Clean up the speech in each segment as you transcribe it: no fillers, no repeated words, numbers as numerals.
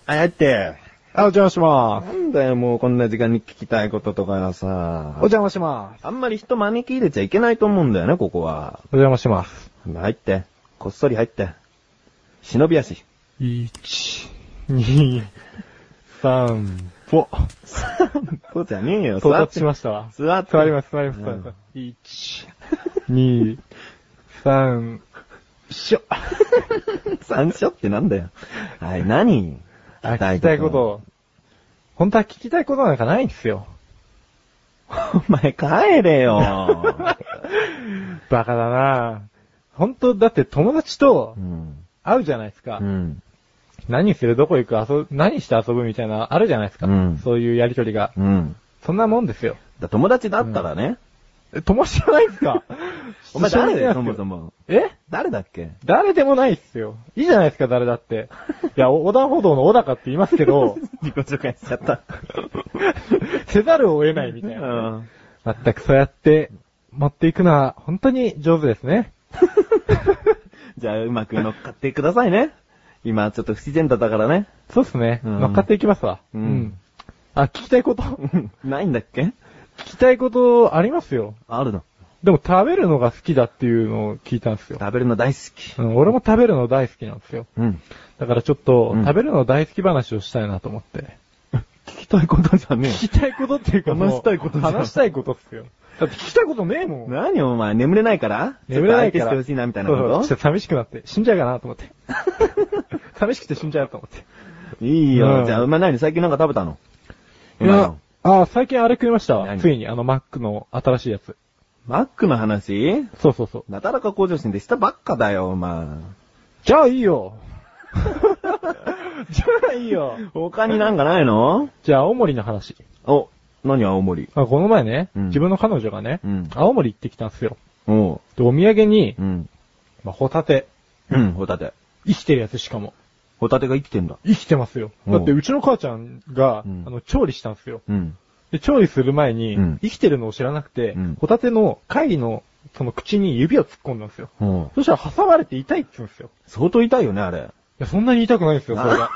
あ、やって。 お邪魔しまなす。 んだよ、もうこんな時間に聞きたいこととかさ。 お邪魔します。 あんまり人招き入れちゃいけないと思うんだよね、ここは。 お邪魔します。 入って。こっそり入って。忍び足。 1、2、3、4。 そうじゃねえよ、 到達しましたわ。 座って。 座ります、座ります、座ります。1、2、3、しょ。 三所ってなんだよ。はい、何聞きたいこと。本当は聞きたいことなんかないんですよ。 お前帰れよ。 バカだな本当だって友達とうん。 会うじゃないですか。 うん。 何するどこ行く何して遊ぶみたいな、あるじゃないですか。 うんそういうやりとりが。 うん。 そんなもんですよ。 友達だったらね。 友達じゃないですかお前誰だよ、そそももそも。 え誰だっけ誰でもないっすよ。いいじゃないですか、誰だって。いや、横断歩道の小高って言いますけど、 自己紹介しちゃった。 せざるを得ないみたいな。 うん全くそうやって持っていくのは本当に上手ですね。 じゃあ、うまく乗っかってくださいね。今、ちょっと不自然だったからね。 そうっすね。 うん乗っかっていきますわ。あ、聞きたいことないんだっけ聞きたいことありますよ。 あるの。 でも食べるのが好きだっていうのを聞いたんですよ。 食べるの大好き。 俺も食べるの大好きなんですよ。 うん。 だからちょっと、 うん食べるの大好き話をしたいなと思って。 聞きたいことじゃね聞きたいことっていうかもう話したいことじゃん話したいことっすよ。だって聞きたいことねえもん。 何お前、眠れないから眠れないから。 ちょっと相手してほしいな、みたいなこそうそうちょとっと寂しくなって死んじゃうかなと思って。寂しくて死んじゃうと思って。 いいよ。 うんじゃあ、お前何最近なんか食べたのいや、最近あれ食いましたわ。 何ついにマックの新しいやつ。 マックの話そうそうそう。 なだらか向上心でしたばっかだよ、お前。 じゃあいいよ。じゃあいいよ。 他になんかないのじゃあ青森の話。 お、何青森この前ね、 うん自分の彼女がね、 うん青森行ってきたんですよ。 おう。 で、お土産に、 うん。 ホタテ。 うん、ホタテ。 生きてるやつしかも。 ホタテが生きてんだ。 生きてますよ。 うんだってうちの母ちゃんが、 うん調理したんですよ。 うん。 で、調理する前に、 うん生きてるのを知らなくて、 うんホタテの貝の、その口に指を突っ込んだんですよ。 おう。 そしたら挟まれて痛いって言うんですよ。 相当痛いよね、あれ。 いや、そんなに痛くないんですよ、それが。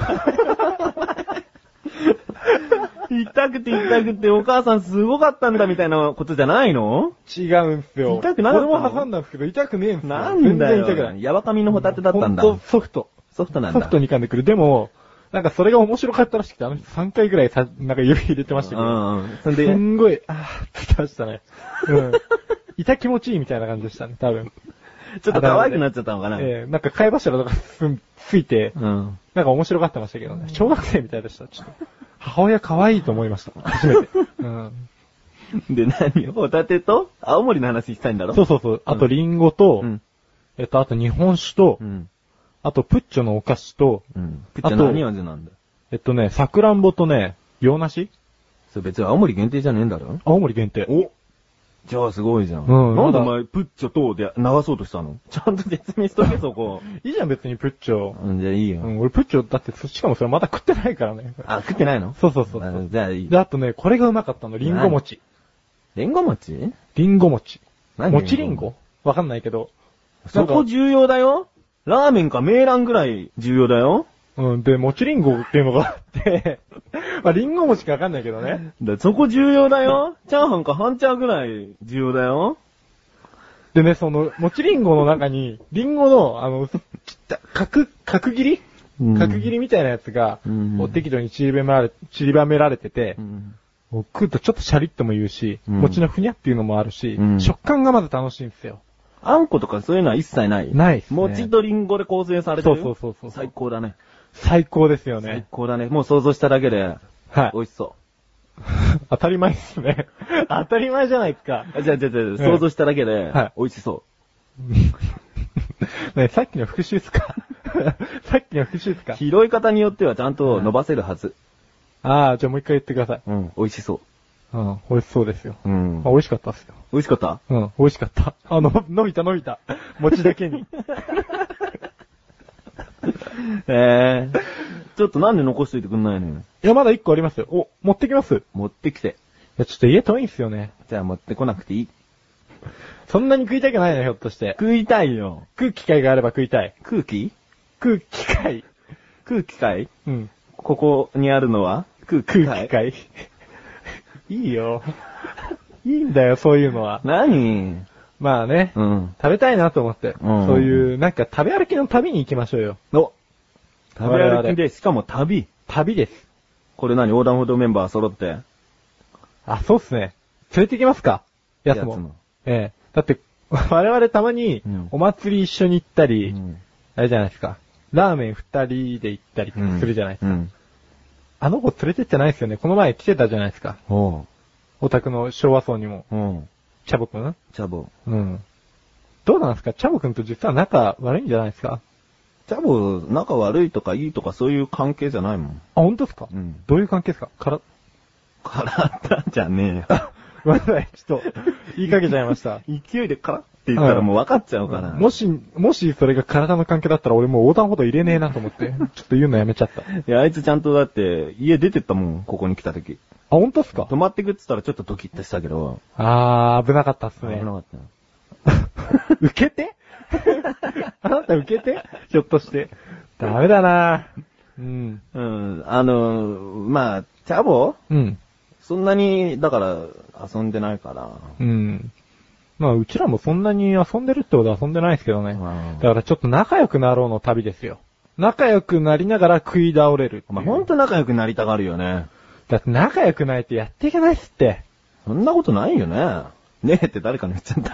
痛くて痛くてお母さんすごかったんだみたいなことじゃないの違うんすよ。 痛くなかったの俺も挟んだんですけど、痛くねえんすよ。 なんだよ。 全然痛くない。 やわかみのホタテだったんだ。 ほんとソフト。 ソフトなんだ。 ソフトに噛んでくる。でも、なんかそれが面白かったらしくて、3回ぐらいなんか指入れてましたけど。 そんで、 すんごい、あーって言ってましたね。痛気持ちいいみたいな感じでしたね、多分。 ちょっと可愛くなっちゃったのかな。 なんか貝柱とかついて、 うん。 なんか面白がってましたけどね。小学生みたいでした。ちょっと母親可愛いと思いました。初めて。 で、何ホタテと青森の話したいんだろそうそうそう。あとリンゴと、 うん。 あと日本酒と、 うん。 あとプッチョのお菓子と、 うん。プッチョ何味なんださくらんぼとね、洋梨それ別に青森限定じゃねえんだろ青森限定。 おじゃあすごいじゃん。 うんなんでお前、プッチョとで流そうとしたのちゃんと説明しとけ、そこ。 いいじゃん別にプッチョ。 じゃあいいよ。 俺プッチョだってしかもそれまだ食ってないからね。 あ、食ってないのそうそうそう。 じゃあいい。 で、あとね、これがうまかったの、リンゴ餅。 リンゴ餅リンゴ餅。 何餅リンゴわかんないけど。 そこ重要だよ。ラーメンかメーランぐらい重要だよ。 で、餅リンゴっていうのがあって、まあ、リンゴ餅かわかんないけどね。 そこ重要だよ。チャーハンか半チャーぐらい重要だよ。 でね、その、餅リンゴの中に、リンゴの、角切り角切りみたいなやつが、適度に散りばめられてて、食うとちょっとシャリッとも言うし、餅のふにゃっていうのもあるし、食感がまず楽しいんですよ。 あんことかそういうのは一切ない。 ないっすね。 餅とリンゴで構成されてる。 そう。 最高だね。 最高ですよね。 最高だね。もう想像しただけで、 はい。 美味しそ当たり前ですね。当たり前じゃないですか。 じゃあ、想像しただけで、美味しそね、さっきの復習っすかさっきの復習っすか拾い方によってはちゃんと伸ばせるはず。 じゃあもう一回言ってください。 美味しそう。 美味しそうですよ。 美味しかったっすよ。 美味しかった？ 美味しかった。伸びた。餅だけに。 ちょっとなんで残しといてくんないのよ。 いや、まだ一個ありますよ。持ってきます。 持ってきて。 いや、ちょっと家遠いんすよね。 じゃあ持ってこなくていい。 そんなに食いたくないの、ひょっとして。 食いたいよ。 食う機会があれば食いたい。 空気食う機会。 空気かいここにあるのは空気階。 いいよ。いいんだよ、そういうのは。 何？ まあね、食べたいなと思って、そういう、なんか食べ歩きの旅に行きましょうよ。 食べ歩きで、しかも旅です。 これ何？横断歩道メンバー揃って。 あ、そうっすね。連れて行きますか？やつも。だって、我々たまに、お祭り一緒に行ったり、あれじゃないですか。ラーメン二人で行ったりするじゃないですか。あの子連れてってないですよね。この前来てたじゃないですか。お宅の昭和荘にも。チャボくん？ チャボ。 どうなんですか？チャボくんと実は仲悪いんじゃないですか？ チャボ、仲悪いとかいいとかそういう関係じゃないもん。 あ、本当ですか？どういう関係ですか？ 体じゃねえよ。 ごめんなさい、ちょっと、言いかけちゃいました。 勢いでカラって言ったらもう分かっちゃうから。 もしそれが体の関係だったら俺もう横断歩道入れねえなと思って、ちょっと言うのやめちゃった。 いや、あいつちゃんとだって、家出てったもん、ここに来た時。 あ、本当っすか？ 泊まってくって言ったらちょっとドキッとしたけど。 危なかったっすね。 危なかった。 受けてあなた受けてひょっとして。ダメだなまあ、チャボ？そんなに、だから、遊んでないから。 まあ、うちらもそんなに遊んでるってことは遊んでないですけどね。だからちょっと仲良くなろうの旅ですよ。仲良くなりながら食い倒れる。 まあ、ほんと仲良くなりたがるよね。 だって仲良くないとやっていけないっすって。 そんなことないよね。ねえって誰かに言っちゃった。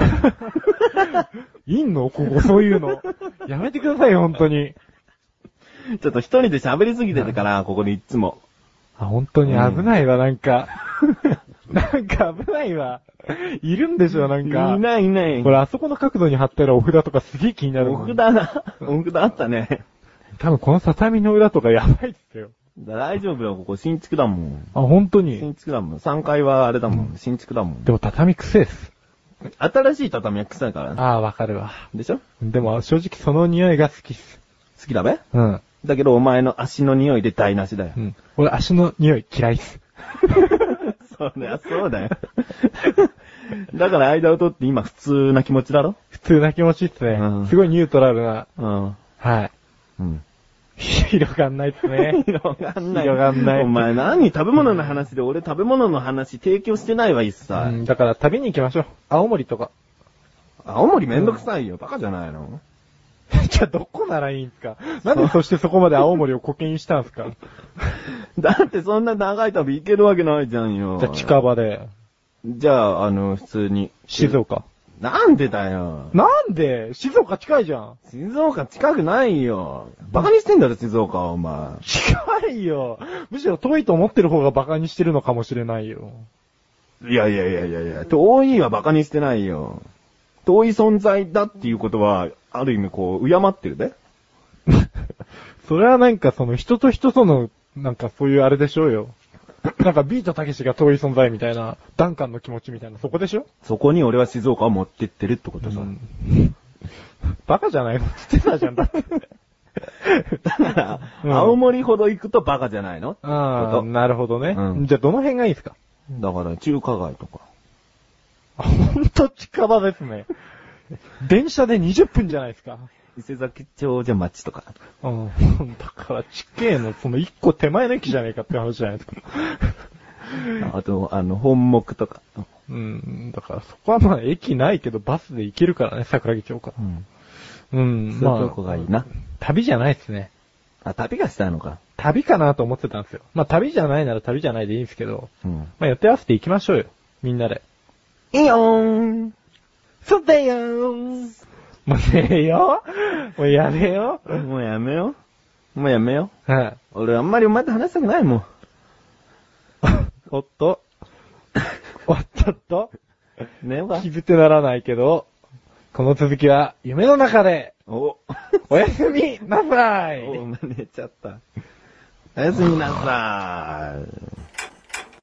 いんの？ここそういうの。やめてくださいよ、ほんとに。 ちょっと一人で喋りすぎてるから、ここにいつも。 本当に危ないわ、なんか。なんか危ないわ。いるんでしょ、なんか。 いない。 これ、あそこの角度に貼ってあるお札とかすげえ気になる。 お札あったね。 多分この畳の裏とかやばいっすよ。 大丈夫よ、ここ新築だもん。 本当に？ 新築だもん。3階はあれだもん。新築だもん。 でも畳臭いっす。 新しい畳は臭いからね。 わかるわ。 でしょ？ でも正直その匂いが好きっす。 好きだべ？だけどお前の足の匂いで台無しだよ。 俺足の匂い嫌いっす。 そうだよ。だから間を取って今普通な気持ちだろ？ 普通な気持ちっすね。すごいニュートラルな。はい。広がんないっすね。 広がんない。お前何食べ物の話で俺食べ物の話提供してないわ一切。 だから旅に行きましょう。青森とか。 青森めんどくさいよ。バカじゃないの？ じゃあどこならいいんすか？なんでそしてそこまで青森を固形にしたんすか？ だってそんな長い旅行けるわけないじゃんよ。 じゃあ近場で。 じゃあ普通に。 静岡。 なんでだよ。 なんで？静岡近いじゃん。 静岡近くないよ。バカにしてんだろ、静岡はお前。 近いよ。むしろ遠いと思ってる方がバカにしてるのかもしれないよ。 いや、遠いはバカにしてないよ。遠い存在だっていうことは、ある意味こう、敬ってるで。 それはなんかその人と人との、なんかそういうあれでしょうよ。なんかビートたけしが遠い存在みたいな、ダンカンの気持ちみたいな、そこでしょ？そこに俺は静岡を持ってってるってことさ。 バカじゃないのって言ってたじゃん、だって。 だから、青森ほど行くとバカじゃないの？ なるほどね。じゃあどの辺がいいですか？ だから中華街とか。 ほんと近場ですね。電車で20分じゃないですか。 伊勢崎町じゃ町とか。 だから地形のその1個手前の駅じゃねえかって話じゃないですか。 あと、本木とか。 だからそこはまあ駅ないけどバスで行けるからね、桜木町から。 そういうとこがいいな。 旅じゃないですね。 旅がしたいのか。 旅かなと思ってたんですよ。まあ旅じゃないなら旅じゃないでいいんですけど。まあ予定合わせて行きましょうよ。みんなで。 いいよーん。そうだよー。 もうねえよ。もうやめよ。 もうやめよ。 はい。 俺あんまりお前と話したくないもん。 おっと。 ねえわ。 気づてならないけど、この続きは夢の中で。おやすみなさい。 寝ちゃった。おやすみなさい。